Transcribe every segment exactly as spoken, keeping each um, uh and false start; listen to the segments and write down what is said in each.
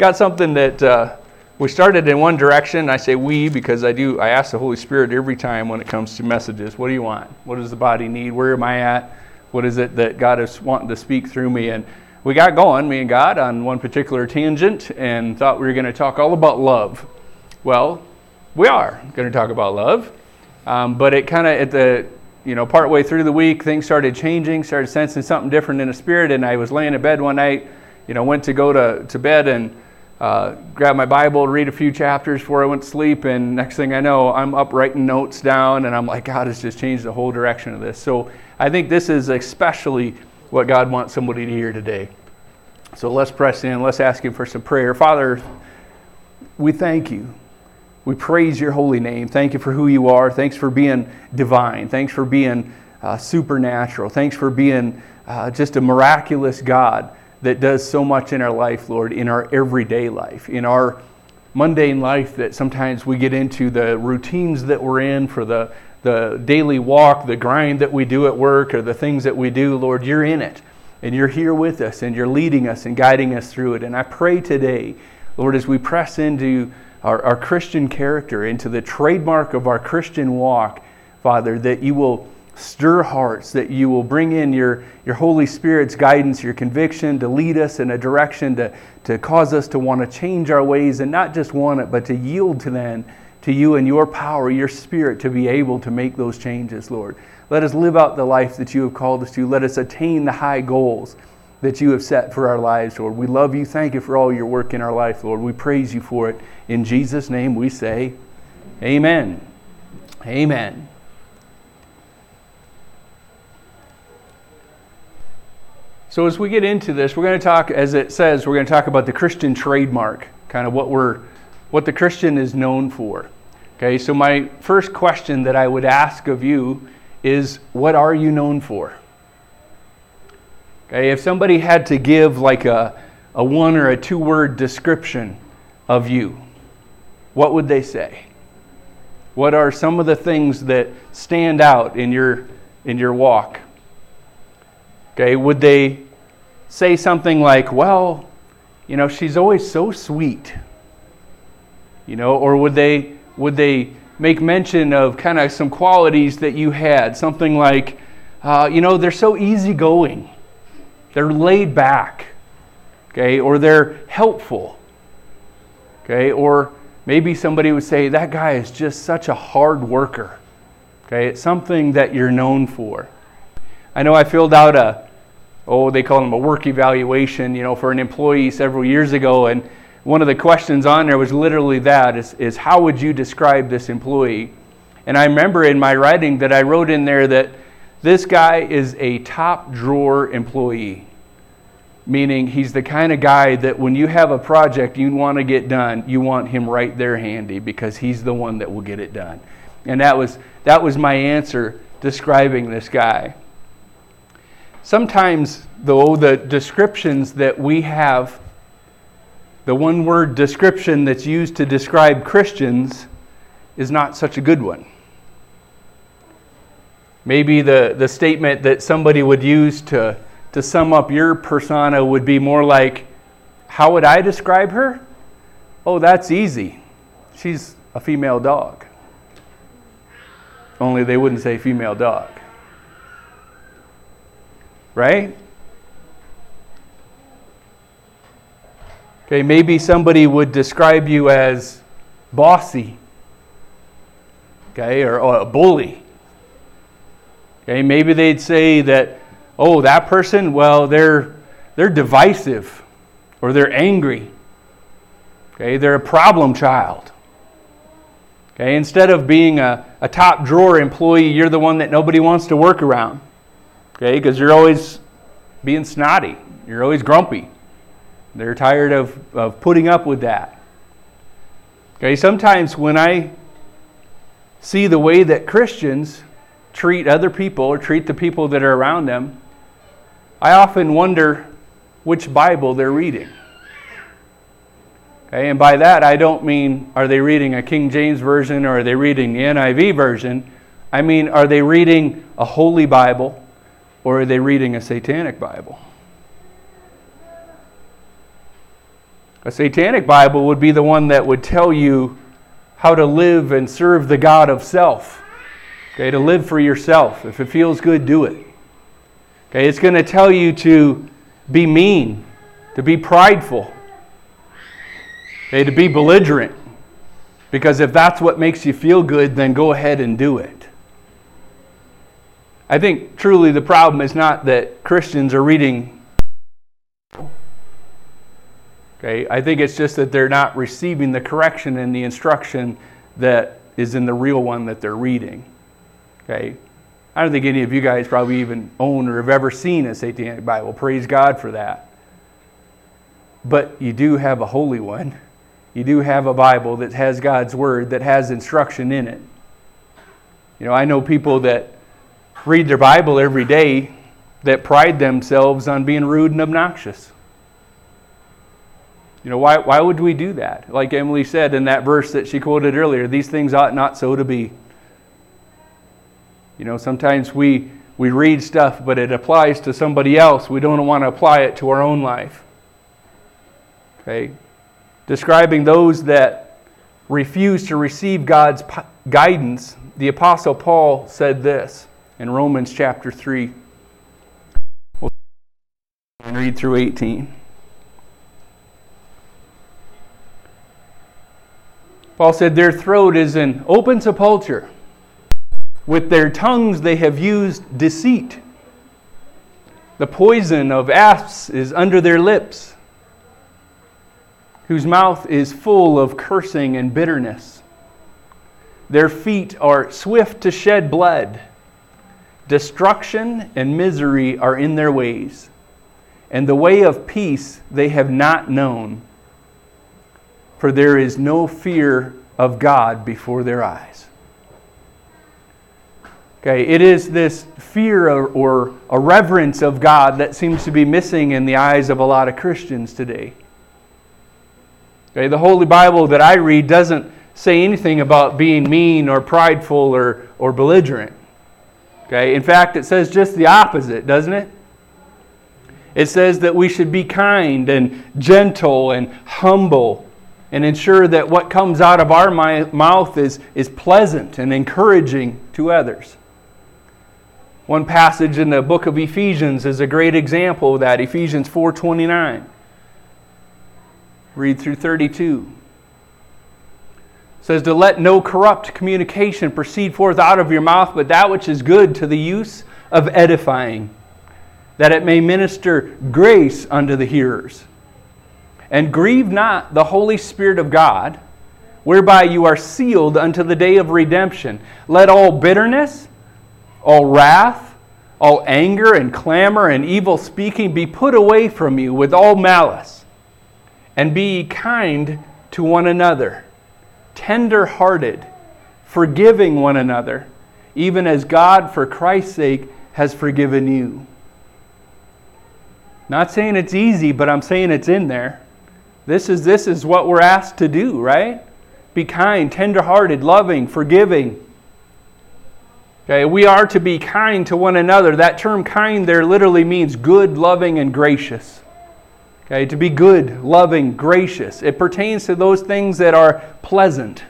got something that uh, we started in one direction. I say we because I do. I ask the Holy Spirit every time when it comes to messages. What do you want? What does the body need? Where am I at? What is it that God is wanting to speak through me? And we got going, me and God, on one particular tangent and thought we were going to talk all about love. Well, we are going to talk about love, um, but it kind of at the you know partway through the week, things started changing, started sensing something different in the spirit, and I was laying in bed one night, you know, went to go to, to bed and uh, grab my Bible, read a few chapters before I went to sleep, and next thing I know, I'm up writing notes down, and I'm like, God has just changed the whole direction of this. So I think this is especially what God wants somebody to hear today. So let's press in, let's ask Him for some prayer. Father, we thank You. We praise Your holy name. Thank You for who You are. Thanks for being divine. Thanks for being uh, supernatural. Thanks for being uh, just a miraculous God that does so much in our life, Lord, in our everyday life, in our mundane life that sometimes we get into, the routines that we're in for the, the daily walk, the grind that we do at work, or the things that we do. Lord, You're in it, and You're here with us, and You're leading us and guiding us through it. And I pray today, Lord, as we press into our, our Christian character, into the trademark of our Christian walk, Father, that You will stir hearts, that You will bring in your, your Holy Spirit's guidance, Your conviction to lead us in a direction to, to cause us to want to change our ways, and not just want it, but to yield to then to You and Your power, Your Spirit, to be able to make those changes, Lord. Let us live out the life that You have called us to. Let us attain the high goals that You have set for our lives, Lord. We love You. Thank You for all Your work in our life, Lord. We praise You for it. In Jesus' name we say, amen. Amen. So as we get into this, we're going to talk, as it says, we're going to talk about the Christian trademark, kind of what we're, what the Christian is known for. Okay, so my first question that I would ask of you is, what are you known for? Okay, if somebody had to give like a, a one or a two word description of you, what would they say? What are some of the things that stand out in your in your walk? Okay, would they say something like, well, you know, she's always so sweet? You know, or would they would they make mention of kind of some qualities that you had? Something like, uh, you know, they're so easygoing. They're laid back. Okay, or they're helpful. Okay, or maybe somebody would say, that guy is just such a hard worker. Okay, it's something that you're known for. I know I filled out a, oh, they call them a work evaluation, you know, for an employee several years ago, and one of the questions on there was literally that, is, is how would you describe this employee? And I remember in my writing that I wrote in there that this guy is a top drawer employee, meaning he's the kind of guy that when you have a project you want to get done, you want him right there handy because he's the one that will get it done. And that was that was my answer describing this guy. Sometimes, though, the descriptions that we have, the one-word description that's used to describe Christians is not such a good one. Maybe the, the statement that somebody would use to, to sum up your persona would be more like, how would I describe her? Oh, that's easy. She's a female dog. Only they wouldn't say female dog. Right? Okay, maybe somebody would describe you as bossy. Okay, or, or a bully. Okay, maybe they'd say that, oh, that person, well, they're they're divisive, or they're angry. Okay, they're a problem child. Okay, instead of being a, a top drawer employee, you're the one that nobody wants to work around. Okay, because you're always being snotty. You're always grumpy. They're tired of, of putting up with that. Okay, sometimes when I see the way that Christians treat other people or treat the people that are around them, I often wonder which Bible they're reading. Okay, and by that I don't mean are they reading a King James version or are they reading the N I V version. I mean, are they reading a Holy Bible or are they reading a Satanic Bible? A satanic Bible would be the one that would tell you how to live and serve the God of self. Okay, to live for yourself. If it feels good, do it. Okay, it's going to tell you to be mean, to be prideful, okay, to be belligerent. Because if that's what makes you feel good, then go ahead and do it. I think truly the problem is not that Christians are reading. Okay, I think it's just that they're not receiving the correction and the instruction that is in the real one that they're reading. Okay, I don't think any of you guys probably even own or have ever seen a satanic Bible. Praise God for that. But you do have a holy one. You do have a Bible that has God's Word, that has instruction in it. You know, I know people that read their Bible every day that pride themselves on being rude and obnoxious. You know, why why would we do that? Like Emily said in that verse that she quoted earlier, these things ought not so to be. You know, sometimes we, we read stuff, but it applies to somebody else. We don't want to apply it to our own life. Okay? Describing those that refuse to receive God's guidance, the Apostle Paul said this in Romans chapter three. We'll read through eighteen. Paul said, their throat is an open sepulchre. With their tongues they have used deceit. The poison of asps is under their lips, whose mouth is full of cursing and bitterness. Their feet are swift to shed blood. Destruction and misery are in their ways, and the way of peace they have not known. For there is no fear of God before their eyes. Okay, it is this fear or, or a reverence of God that seems to be missing in the eyes of a lot of Christians today. Okay, the Holy Bible that I read doesn't say anything about being mean or prideful or, or belligerent. Okay, in fact, it says just the opposite, doesn't it? It says that we should be kind and gentle and humble and ensure that what comes out of our mouth is, is pleasant and encouraging to others. One passage in the book of Ephesians is a great example of that, Ephesians four twenty-nine. Read through thirty-two. It says, to let no corrupt communication proceed forth out of your mouth, but that which is good to the use of edifying, that it may minister grace unto the hearers. And grieve not the Holy Spirit of God, whereby you are sealed unto the day of redemption. Let all bitterness, all wrath, all anger and clamor and evil speaking be put away from you with all malice. And be ye kind to one another, tender-hearted, forgiving one another, even as God for Christ's sake has forgiven you. Not saying it's easy, but I'm saying it's in there. This is this is what we're asked to do, right? Be kind, tender-hearted, loving, forgiving. Okay, we are to be kind to one another. That term kind there literally means good, loving, and gracious. Okay, to be good, loving, gracious. It pertains to those things that are pleasant.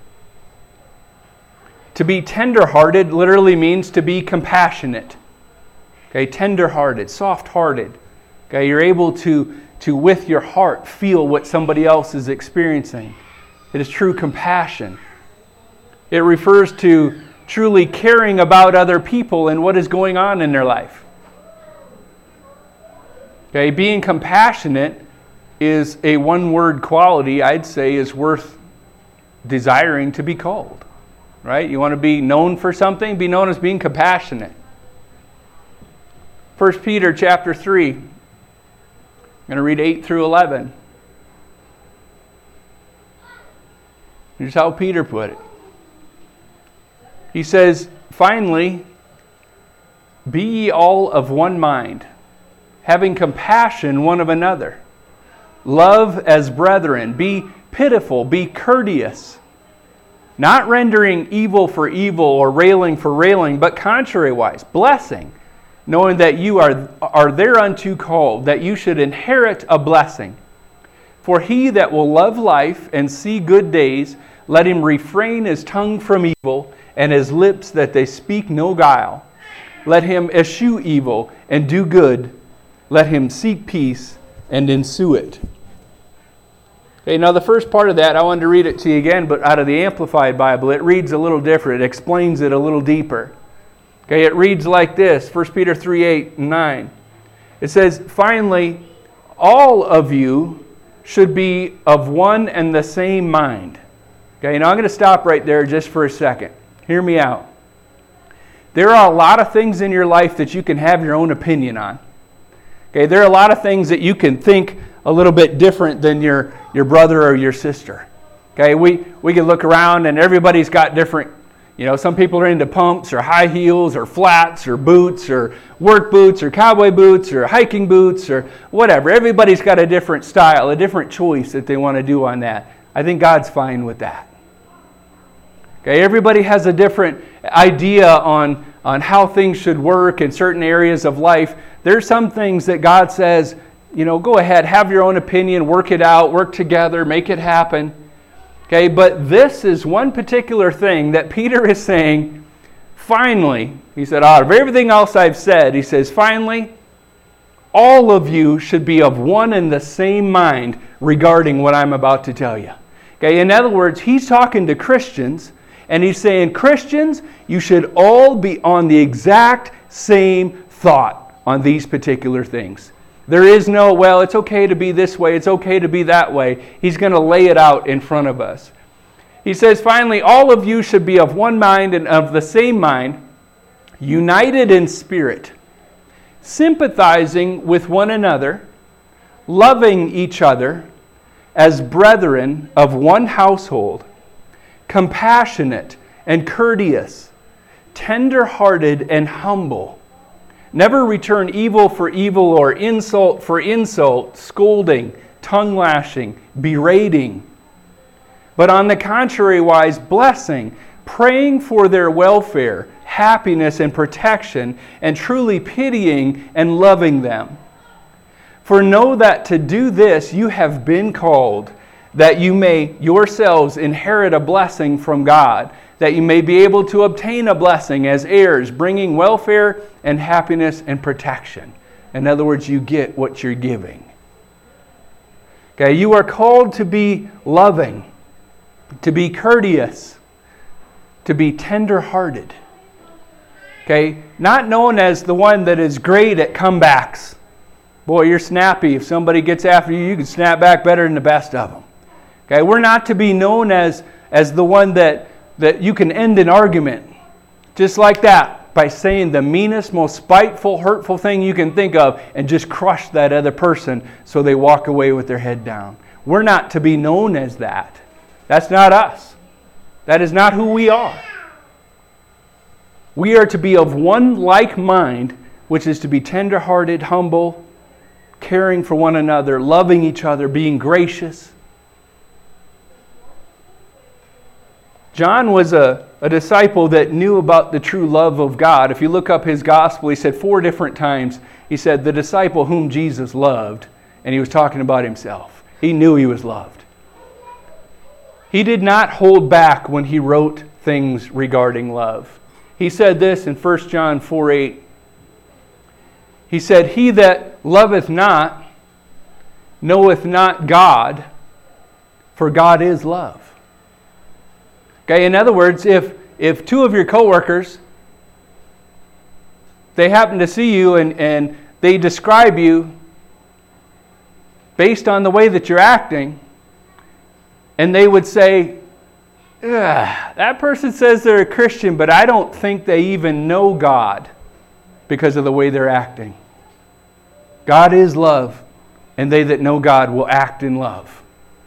To be tender-hearted literally means to be compassionate. Okay, tender-hearted, soft-hearted. Okay, you're able to to, with your heart, feel what somebody else is experiencing. It is true compassion. It refers to truly caring about other people and what is going on in their life. Okay, being compassionate is a one-word quality I'd say is worth desiring to be called. Right? You want to be known for something? Be known as being compassionate. First Peter chapter three. I'm going to read eight through eleven. Here's how Peter put it. He says, finally, be ye all of one mind, having compassion one of another. Love as brethren. Be pitiful. Be courteous. Not rendering evil for evil or railing for railing, but contrariwise, blessing, knowing that you are, are thereunto called, that you should inherit a blessing. For he that will love life and see good days, let him refrain his tongue from evil, and his lips that they speak no guile. Let him eschew evil and do good. Let him seek peace and ensue it. Okay, now the first part of that, I wanted to read it to you again, but out of the Amplified Bible. It reads a little different. It explains it a little deeper. Okay, it reads like this, First Peter three, eight, and nine. It says, finally, all of you should be of one and the same mind. Okay, now I'm going to stop right there just for a second. Hear me out. There are a lot of things in your life that you can have your own opinion on. Okay, there are a lot of things that you can think a little bit different than your, your brother or your sister. Okay, we, we can look around and everybody's got different, you know, some people are into pumps or high heels or flats or boots or work boots or cowboy boots or hiking boots or whatever. Everybody's got a different style, a different choice that they want to do on that. I think God's fine with that. Okay, everybody has a different idea on, on how things should work in certain areas of life. There's some things that God says, you know, go ahead, have your own opinion, work it out, work together, make it happen. Okay, but this is one particular thing that Peter is saying, finally, he said, out of everything else I've said, he says, finally, all of you should be of one and the same mind regarding what I'm about to tell you. Okay, in other words, he's talking to Christians, and he's saying, Christians, you should all be on the exact same thought on these particular things. There is no, well, it's okay to be this way, it's okay to be that way. He's going to lay it out in front of us. He says, finally, all of you should be of one mind and of the same mind, united in spirit, sympathizing with one another, loving each other as brethren of one household, compassionate and courteous, tender-hearted and humble. Never return evil for evil or insult for insult, scolding, tongue-lashing, berating. But on the contrary wise, blessing, praying for their welfare, happiness and protection, and truly pitying and loving them. For know that to do this you have been called, that you may yourselves inherit a blessing from God, that you may be able to obtain a blessing as heirs, bringing welfare and happiness and protection. In other words, you get what you're giving. Okay, you are called to be loving, to be courteous, to be tender-hearted. Okay, not known as the one that is great at comebacks. Boy, you're snappy. If somebody gets after you, you can snap back better than the best of them. Okay, we're not to be known as, as the one that that you can end an argument just like that by saying the meanest, most spiteful, hurtful thing you can think of and just crush that other person so they walk away with their head down. We're not to be known as that. That's not us. That is not who we are. We are to be of one like mind, which is to be tender-hearted, humble, caring for one another, loving each other, being gracious. John was a, a disciple that knew about the true love of God. If you look up his gospel, he said four different times, he said, the disciple whom Jesus loved, and he was talking about himself. He knew he was loved. He did not hold back when he wrote things regarding love. He said this in First John four eight. He said, he that loveth not knoweth not God, for God is love. Okay, in other words, if, if two of your coworkers, they happen to see you and, and they describe you based on the way that you're acting, and they would say, that person says they're a Christian, but I don't think they even know God because of the way they're acting. God is love, and they that know God will act in love.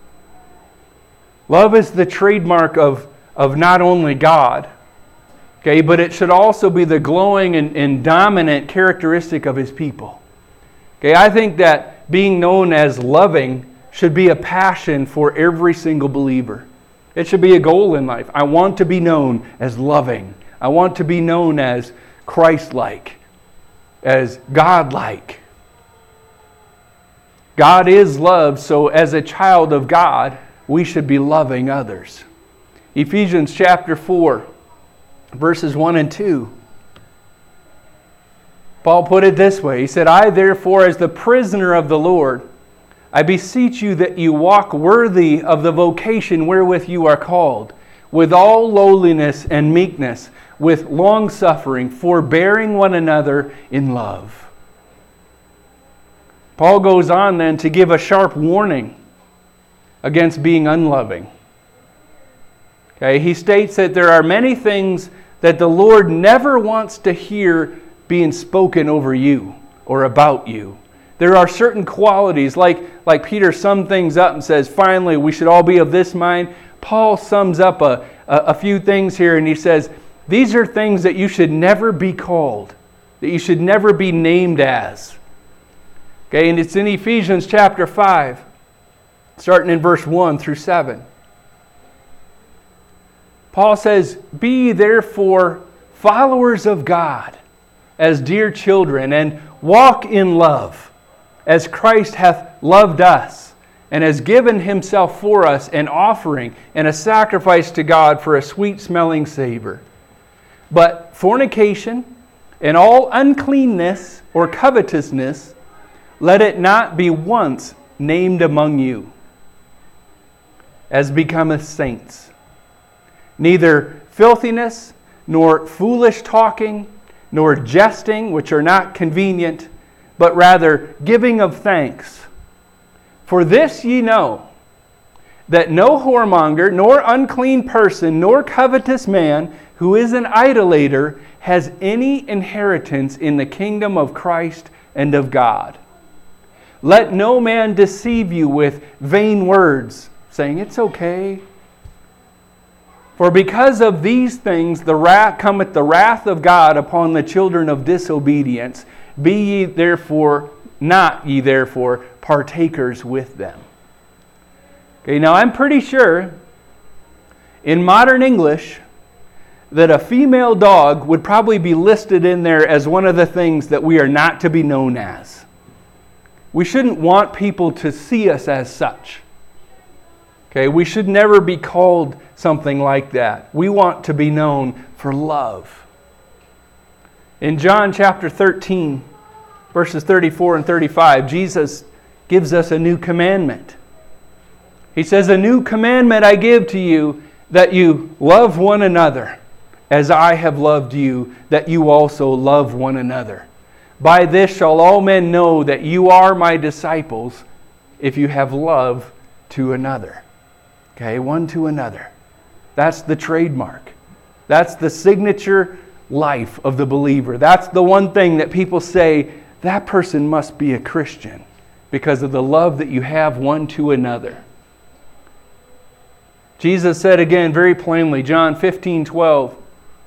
Love is the trademark of of not only God, okay, but it should also be the glowing and, and dominant characteristic of His people. Okay, I think that being known as loving should be a passion for every single believer. It should be a goal in life. I want to be known as loving. I want to be known as Christ-like, as God-like. God is love, so as a child of God, we should be loving others. Ephesians chapter four, verses one and two. Paul put it this way. He said, I therefore, as the prisoner of the Lord, I beseech you that you walk worthy of the vocation wherewith you are called, with all lowliness and meekness, with long-suffering, forbearing one another in love. Paul goes on then to give a sharp warning against being unloving. Okay, he states that there are many things that the Lord never wants to hear being spoken over you or about you. There are certain qualities, like, like Peter summed things up and says, finally, we should all be of this mind. Paul sums up a, a, a few things here, and he says, these are things that you should never be called, that you should never be named as. Okay, and it's in Ephesians chapter five, starting in verse one through seven. Paul says, be therefore followers of God as dear children, and walk in love, as Christ hath loved us, and has given himself for us an offering and a sacrifice to God for a sweet-smelling savor. But fornication and all uncleanness or covetousness, let it not be once named among you, as becometh saints. Neither filthiness, nor foolish talking, nor jesting, which are not convenient, but rather giving of thanks. For this ye know, that no whoremonger, nor unclean person, nor covetous man, who is an idolater, has any inheritance in the kingdom of Christ and of God. Let no man deceive you with vain words, saying, it's okay. For because of these things the wrath cometh the wrath of God upon the children of disobedience. Be ye therefore, not ye therefore, partakers with them. Okay, now I'm pretty sure in modern English that a female dog would probably be listed in there as one of the things that we are not to be known as. We shouldn't want people to see us as such. Okay, we should never be called something like that. We want to be known for love. In John chapter thirteen, verses thirty-four and thirty-five, Jesus gives us a new commandment. He says, a new commandment I give to you, that you love one another, as I have loved you, that you also love one another. By this shall all men know that you are my disciples, if you have love to another. Okay, one to another. That's the trademark. That's the signature life of the believer. That's the one thing that people say, that person must be a Christian because of the love that you have one to another. Jesus said again very plainly, John fifteen twelve,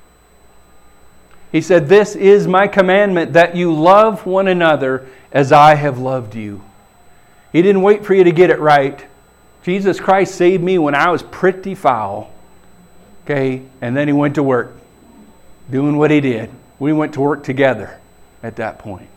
He said, this is my commandment, that you love one another as I have loved you. He didn't wait for you to get it right. Jesus Christ saved me when I was pretty foul. Okay, and then He went to work, doing what He did. We went to work together at that point.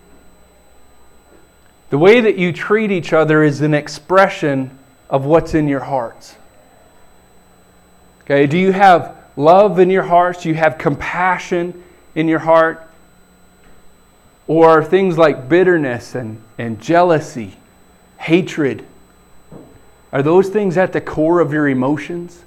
The way that you treat each other is an expression of what's in your hearts. Okay, do you have love in your hearts? Do you have compassion in your heart? Or are things like bitterness and, and jealousy, hatred, are those things at the core of your emotions?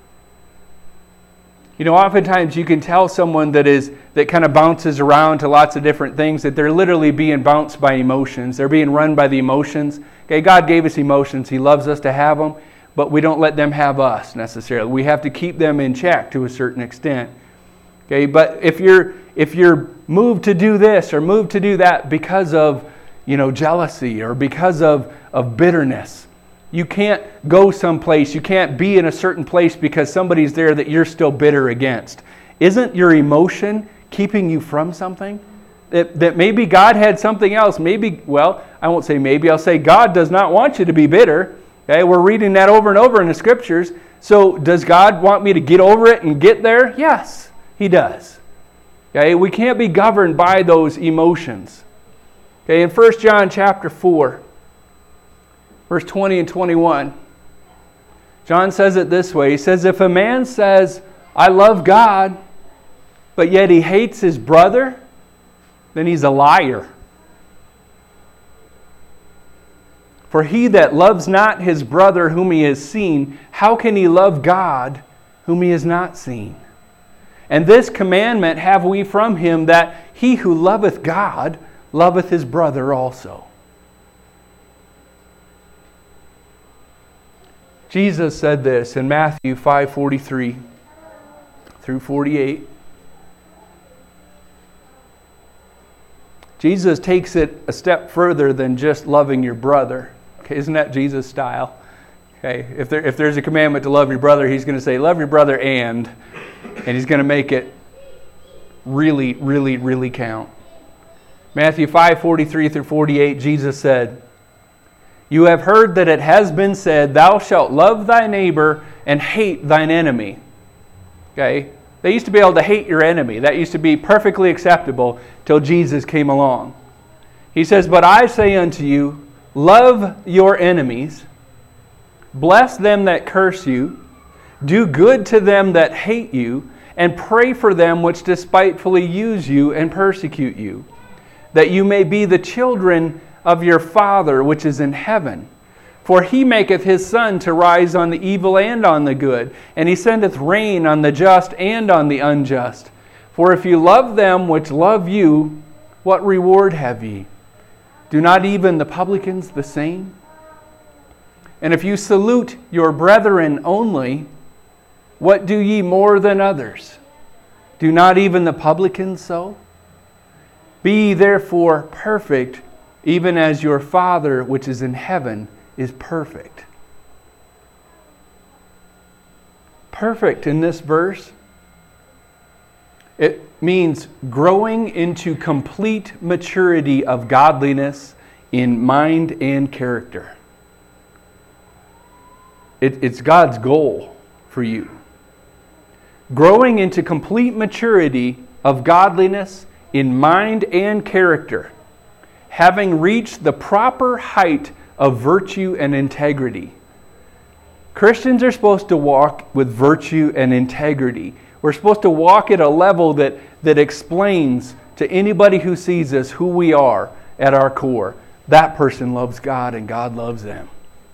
You know, oftentimes you can tell someone that is that kind of bounces around to lots of different things that they're literally being bounced by emotions. They're being run by the emotions. Okay, God gave us emotions. He loves us to have them, but we don't let them have us necessarily. We have to keep them in check to a certain extent. Okay, but if you're if you're moved to do this or moved to do that because of, you know, jealousy or because of, of bitterness, you can't go someplace, you can't be in a certain place because somebody's there that you're still bitter against. Isn't your emotion keeping you from something? That, that maybe God had something else. Maybe, well, I won't say maybe, I'll say God does not want you to be bitter. Okay, we're reading that over and over in the Scriptures. So does God want me to get over it and get there? Yes, He does. Okay, we can't be governed by those emotions. Okay, in First John chapter four, Verse twenty and twenty-one. John says it this way. He says, if a man says, I love God, but yet he hates his brother, then he's a liar. For he that loves not his brother whom he has seen, how can he love God whom he has not seen? And this commandment have we from him, that he who loveth God loveth his brother also. Jesus said this in Matthew five forty-three through forty-eight. Jesus takes it a step further than just loving your brother. Okay, isn't that Jesus' style? Okay, if there if there's a commandment to love your brother, he's going to say, love your brother and, and he's going to make it really, really, really count. Matthew five forty-three through forty-eight, Jesus said, you have heard that it has been said, thou shalt love thy neighbor and hate thine enemy. Okay, they used to be able to hate your enemy. That used to be perfectly acceptable till Jesus came along. He says, but I say unto you, love your enemies, bless them that curse you, do good to them that hate you, and pray for them which despitefully use you and persecute you, that you may be the children of your Father which is in heaven. For he maketh his sun to rise on the evil and on the good, and he sendeth rain on the just and on the unjust. For if you love them which love you, what reward have ye? Do not even the publicans the same? And if you salute your brethren only, what do ye more than others? Do not even the publicans so? Be ye therefore perfect, even as your Father which is in heaven is perfect. Perfect in this verse, it means growing into complete maturity of godliness in mind and character. It, it's God's goal for you. Growing into complete maturity of godliness in mind and character, having reached the proper height of virtue and integrity. Christians are supposed to walk with virtue and integrity. We're supposed to walk at a level that, that explains to anybody who sees us who we are at our core. That person loves God and God loves them.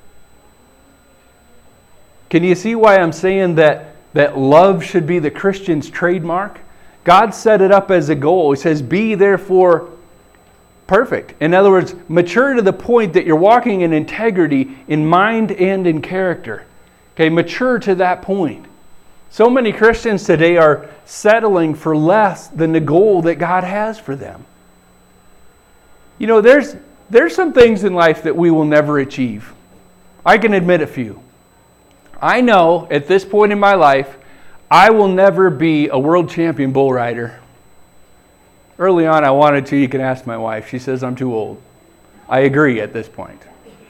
Can you see why I'm saying that, that love should be the Christian's trademark? God set it up as a goal. He says, be therefore perfect. In other words, mature to the point that you're walking in integrity in mind and in character. Okay, mature to that point. So many Christians today are settling for less than the goal that God has for them. You know, there's there's some things in life that we will never achieve. I can admit a few. I know at this point in my life, I will never be a world champion bull rider. Early on, I wanted to. You can ask my wife. She says I'm too old. I agree at this point.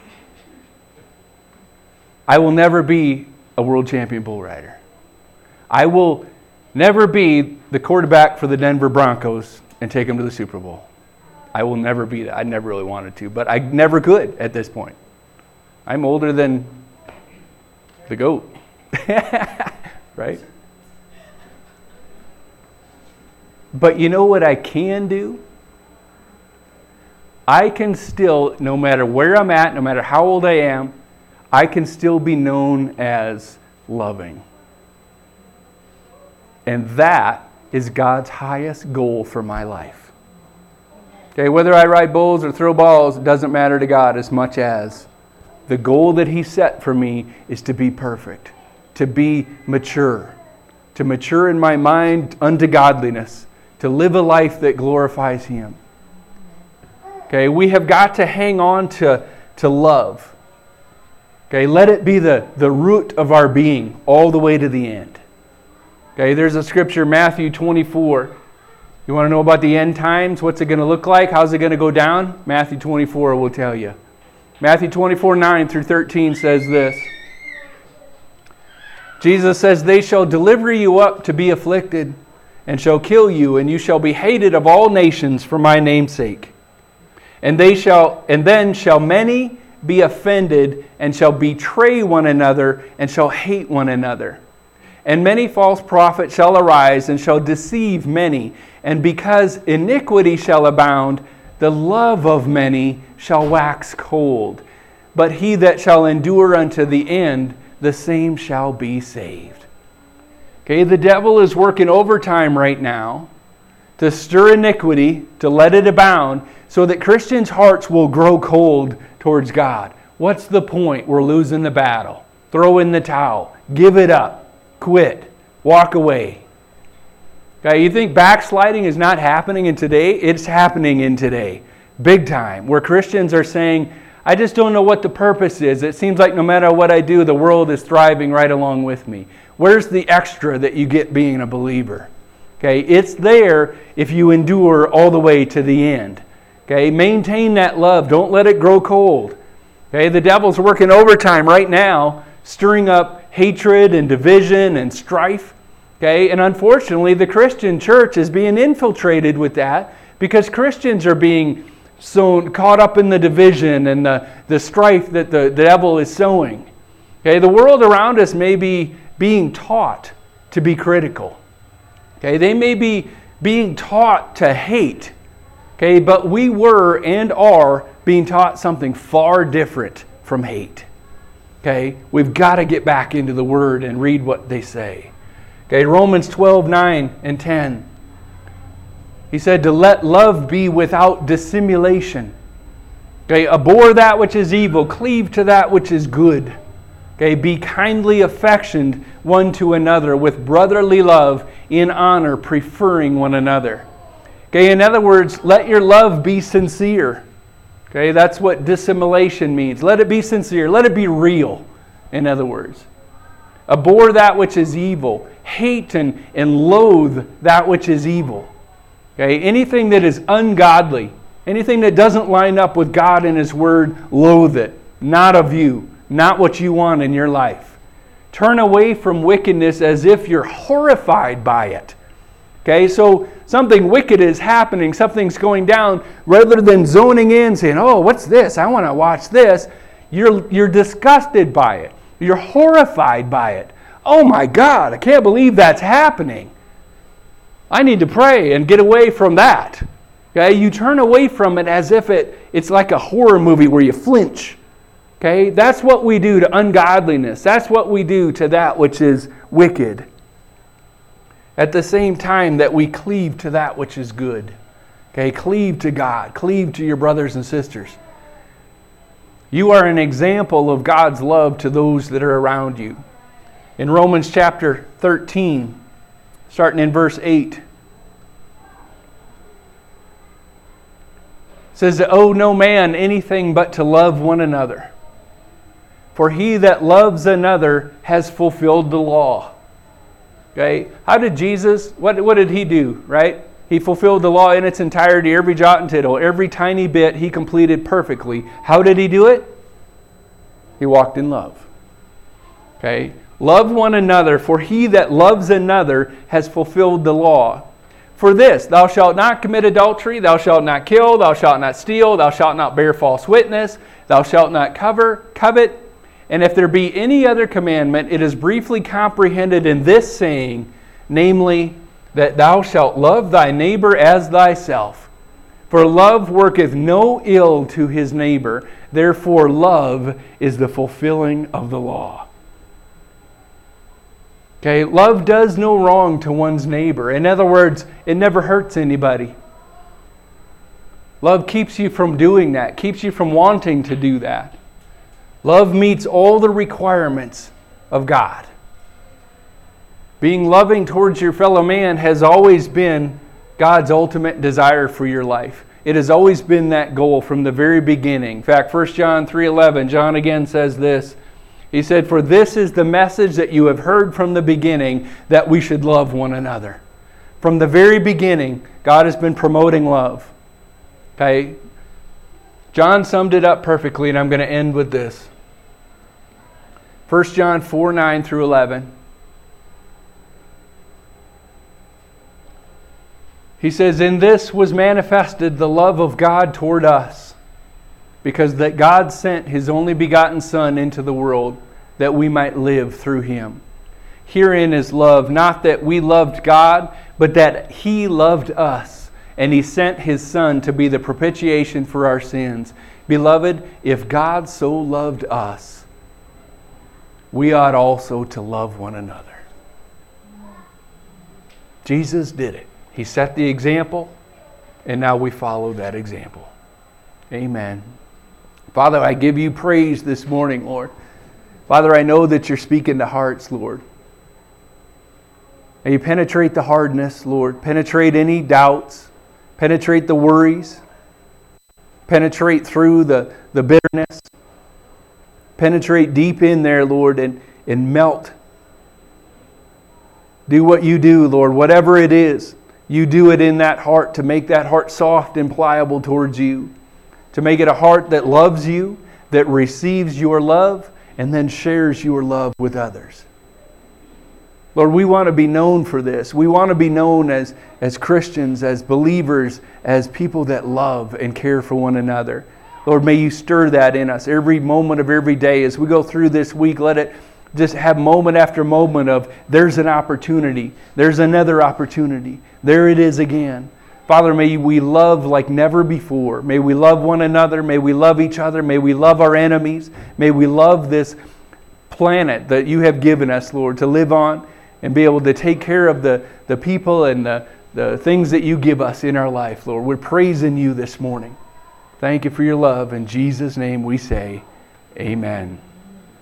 I will never be a world champion bull rider. I will never be the quarterback for the Denver Broncos and take them to the Super Bowl. I will never be that. I never really wanted to, but I never could at this point. I'm older than the GOAT. Right? But you know what I can do? I can still, no matter where I'm at, no matter how old I am, I can still be known as loving. And that is God's highest goal for my life. Okay, whether I ride bulls or throw balls, it doesn't matter to God as much as the goal that He set for me is to be perfect, to be mature, to mature in my mind unto godliness, to live a life that glorifies Him. Okay, we have got to hang on to, to love. Okay, let it be the, the root of our being all the way to the end. Okay, there's a scripture, Matthew twenty-four. You want to know about the end times? What's it going to look like? How's it going to go down? Matthew twenty-four will tell you. Matthew twenty-four, nine through thirteen says this. Jesus says, they shall deliver you up to be afflicted, and shall kill you, and you shall be hated of all nations for my name's sake. And they shall, and then shall many be offended, and shall betray one another, and shall hate one another. And many false prophets shall arise, and shall deceive many. And because iniquity shall abound, the love of many shall wax cold. But he that shall endure unto the end, the same shall be saved. Okay, the devil is working overtime right now to stir iniquity, to let it abound, so that Christians' hearts will grow cold towards God. What's the point? We're losing the battle. Throw in the towel. Give it up. Quit. Walk away. Okay, you think backsliding is not happening in today? It's happening in today. Big time. Where Christians are saying, I just don't know what the purpose is. It seems like no matter what I do, the world is thriving right along with me. Where's the extra that you get being a believer? Okay, it's there if you endure all the way to the end. Okay, maintain that love. Don't let it grow cold. Okay, the devil's working overtime right now, stirring up hatred and division and strife. Okay, and unfortunately, the Christian church is being infiltrated with that because Christians are being so caught up in the division and the, the strife that the, the devil is sowing. Okay, the world around us may be being taught to be critical. Okay, they may be being taught to hate. Okay, but we were and are being taught something far different from hate. Okay, we've got to get back into the Word and read what they say. Okay, Romans twelve, nine and ten. He said to let love be without dissimulation. Okay, abhor that which is evil, cleave to that which is good. Okay, be kindly affectioned one to another with brotherly love, in honor, preferring one another. Okay, in other words, let your love be sincere. Okay, that's what dissimulation means. Let it be sincere. Let it be real, in other words. Abhor that which is evil. Hate and, and loathe that which is evil. Okay, anything that is ungodly, anything that doesn't line up with God and His Word, loathe it. Not of you. Not what you want in your life. Turn away from wickedness as if you're horrified by it. Okay, so something wicked is happening, something's going down, rather than zoning in, saying, oh, what's this? I want to watch this. You're, you're disgusted by it. You're horrified by it. Oh my God, I can't believe that's happening. I need to pray and get away from that. Okay, you turn away from it as if it, it's like a horror movie where you flinch. Okay, that's what we do to ungodliness. That's what we do to that which is wicked. At the same time that we cleave to that which is good. Okay, cleave to God. Cleave to your brothers and sisters. You are an example of God's love to those that are around you. In Romans chapter thirteen, starting in verse eight, it says, owe no man anything but to love one another. For he that loves another has fulfilled the law. Okay? How did Jesus, what, what did He do, right? He fulfilled the law in its entirety, every jot and tittle, every tiny bit He completed perfectly. How did He do it? He walked in love. Okay? Love one another, for he that loves another has fulfilled the law. For this, thou shalt not commit adultery, thou shalt not kill, thou shalt not steal, thou shalt not bear false witness, thou shalt not cover, covet. And if there be any other commandment, it is briefly comprehended in this saying, namely, that thou shalt love thy neighbor as thyself. For love worketh no ill to his neighbor, therefore love is the fulfilling of the law. Okay, love does no wrong to one's neighbor. In other words, it never hurts anybody. Love keeps you from doing that, keeps you from wanting to do that. Love meets all the requirements of God. Being loving towards your fellow man has always been God's ultimate desire for your life. It has always been that goal from the very beginning. In fact, First John three eleven, John again says this. He said, for this is the message that you have heard from the beginning, that we should love one another. From the very beginning, God has been promoting love. Okay? John summed it up perfectly, and I'm going to end with this. First John four, nine through eleven. He says, in this was manifested the love of God toward us, Because that God sent His only begotten Son into the world that we might live through Him. Herein is love, not that we loved God, but that He loved us, and He sent His Son to be the propitiation for our sins. Beloved, if God so loved us, we ought also to love one another. Jesus did it. He set the example, and now we follow that example. Amen. Father, I give you praise this morning, Lord. Father, I know that you're speaking to hearts, Lord. And you penetrate the hardness, Lord. Penetrate any doubts. Penetrate the worries. Penetrate through the, the bitterness. Penetrate deep in there, Lord, and, and melt. Do what you do, Lord. Whatever it is, you do it in that heart to make that heart soft and pliable towards you. To make it a heart that loves you, that receives your love, and then shares your love with others. Lord, we want to be known for this. We want to be known as, as Christians, as believers, as people that love and care for one another. Lord, may you stir that in us every moment of every day. As we go through this week, let it just have moment after moment of there's an opportunity. There's another opportunity. There it is again. Father, may we love like never before. May we love one another. May we love each other. May we love our enemies. May we love this planet that you have given us, Lord, to live on and be able to take care of the, the people and the, the things that you give us in our life, Lord. We're praising you this morning. Thank you for your love. In Jesus' name we say, amen.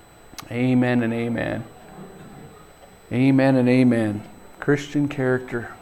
Amen and amen. Amen and amen. Christian character.